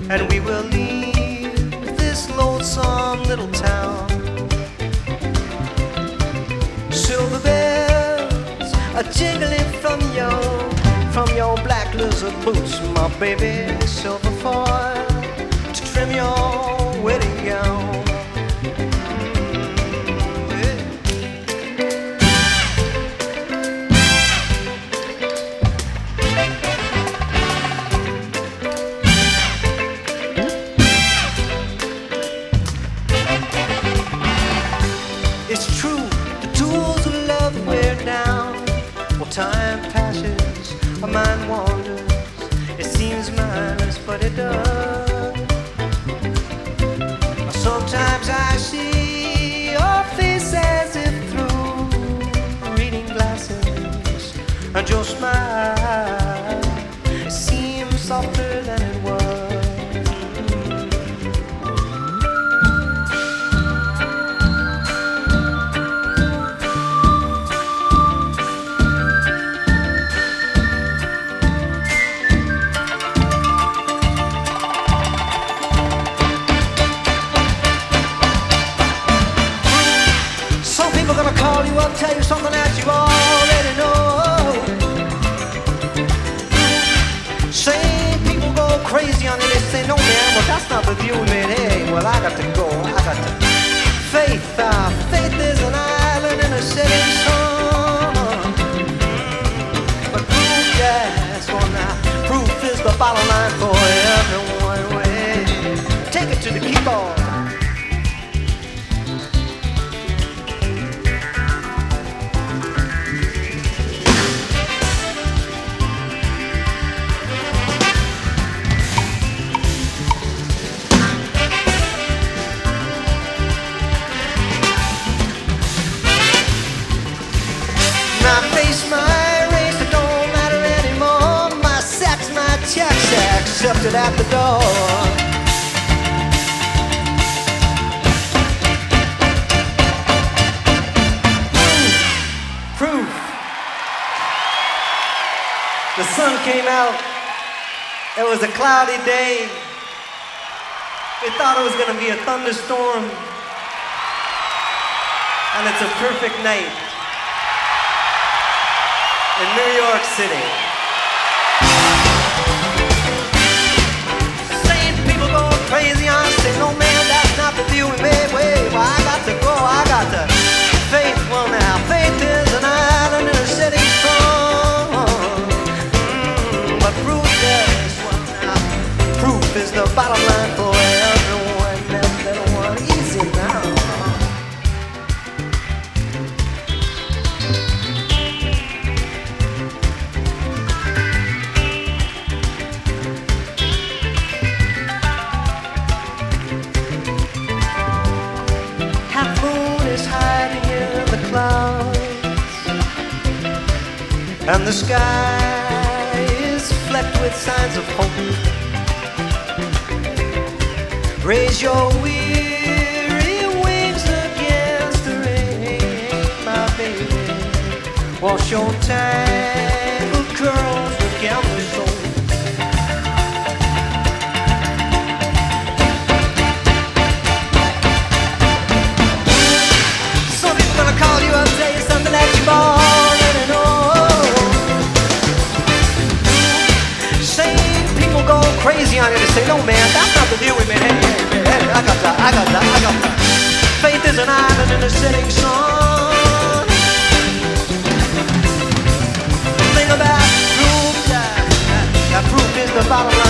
and we will leave this lonesome little town. Silver bells are jingling from your black lizard boots, my baby. Silver foil to trim your wedding gown. It's true, the tools of love wear down. Well, time passes, our mind wanders. It seems mindless, but it does. Sometimes I see your face as if through reading glasses, and your smile seems softer than it was. Gonna call you up, tell you something that you already know. Same people go crazy on it. They say, no man, well that's not the view we made. Hey, well I got to go, I got to. Faith is an island in a setting sun. But proof, yes, well now, proof is the bottom line for everyone. Way, take it to the keyboard. My face, my race, it don't matter anymore. My sex, my checks, accepted at the door. Proof. The sun came out. It was a cloudy day. We thought it was gonna be a thunderstorm. And it's a perfect night in New York City. Same people going crazy on say, no man, that's not the deal we made. Wait, well I got to go, I got to. Faith, well now, faith is an island in a city strong. But proof is, well now, proof is the bottom line for everyone. Everyone, easy now. Half moon is hiding in the clouds, and the sky is flecked with signs of hope. Raise your weary wings against the rain, my baby. Wash your tangled curls with gambling soul. Call you up, tell you something that you've already know. Same people go crazy on it and say, no man, that's not the deal we made. Hey, I got that. Faith is an island in the setting sun. The thing about proof, that proof is the bottom line.